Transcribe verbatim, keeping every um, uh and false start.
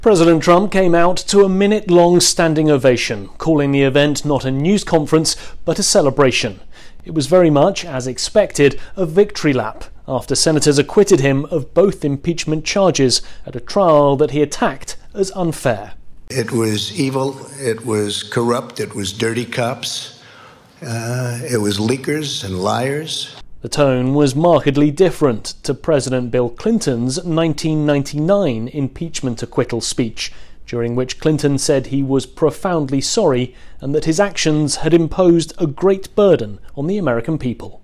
President Trump came out to a minute-long standing ovation, calling the event not a news conference but a celebration. It was very much, as expected, a victory lap after senators acquitted him of both impeachment charges at a trial that he attacked as unfair. It was evil, it was corrupt, it was dirty cops, uh, it was leakers and liars. The tone was markedly different to President Bill Clinton's nineteen ninety-nine impeachment acquittal speech, during which Clinton said he was profoundly sorry and that his actions had imposed a great burden on the American people.